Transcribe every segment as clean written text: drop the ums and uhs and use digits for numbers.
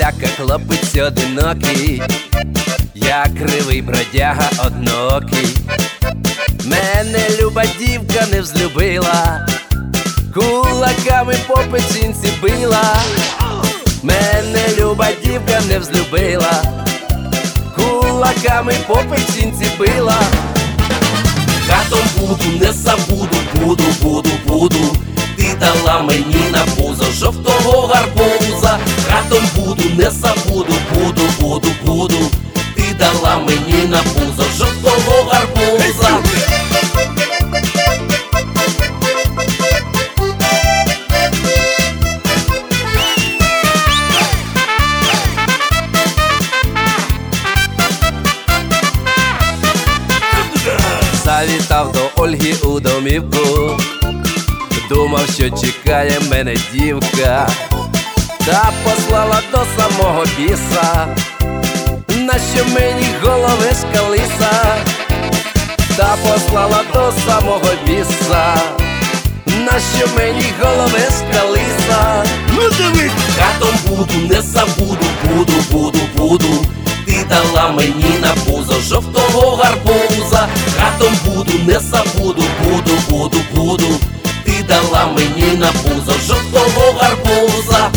всяка хлопець одинокий, я кривий бродяга однокий. Мене люба дівка не взлюбила, кулаками по печінці била. Мене люба дівка не взлюбила, кулаками по печінці била. Хатом буду, не забуду, буду. Ти дала мені на пузо жовтого гарбуза. Хатом буду, не забуду, буду. Ти дала мені на пузо жовтого гарбуза. Завітав до Ольги у домівку, думав, що чекає мене дівка, та послала до самого біса, нащо мені головешка лиса. Та послала до самого біса, нащо мені головешка лиса. Ну дивись! Хатом буду, не забуду, буду. Ти дала мені на пузо жовтого гарбуза. Хатом буду, не забуду, буду. Ти дала мені на пузо жовтого гарбуза.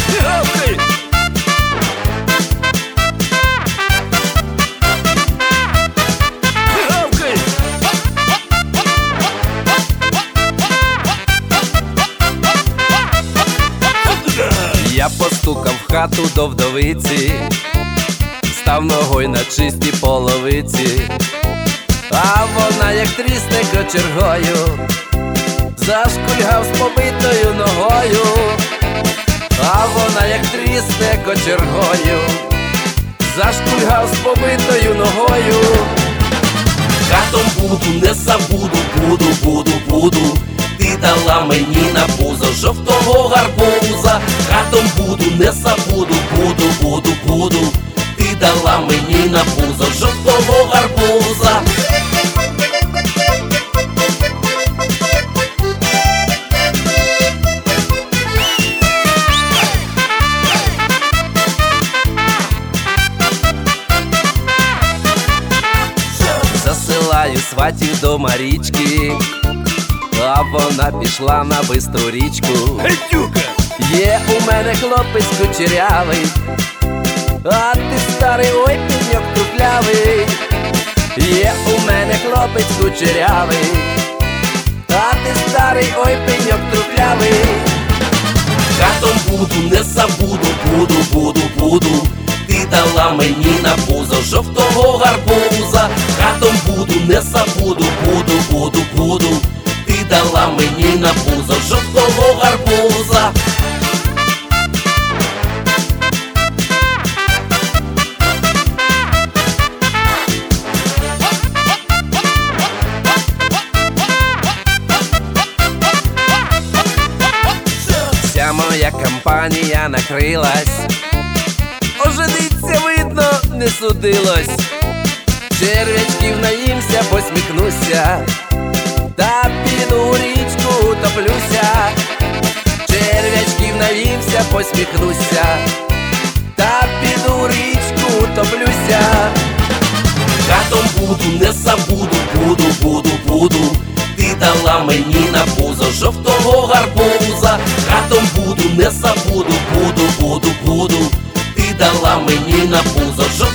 Я постукав в хату до вдовиці, став ногою на чистій половиці, а вона як трісне кочергою, зашкульгав з побитою ногою. А вона як трісне кочергою, зашкульгав з побитою ногою. Хатом буду, не забуду, буду. Ти дала мені на пузо жовтого гарбуза. Хатом буду, не забуду, буду. Ти дала мені на пузо жовтого гарбуза. Засилаю сватів до Марічки, а вона пішла на бистру річку. Гетюка! Є у мене хлопець кучерявий, а ти старий, ой, пеньок трухлявий. Є у мене хлопець кучерявий, а ти старий, ой, пеньок трухлявий. Хатом буду, не забуду, буду. Ти дала мені на пузо жовтого гарбуза. Хатом буду, не забуду, буду. Ти дала мені на пузо жовтого гарбуза. Вся моя компанія накрилась, ожениться, видно, не судилось. Черв'ячків наїмся, посміхнуся, та піду у річку утоплюся. Черв'ячків наїмся, посміхнуся, та піду у річку утоплюся. Хатом буду, не забуду, буду. Ти дала мені на пузо жовтого гарбуза. Хатом буду, не забуду, буду. Ти дала мені на пузо жовтого гарбуза.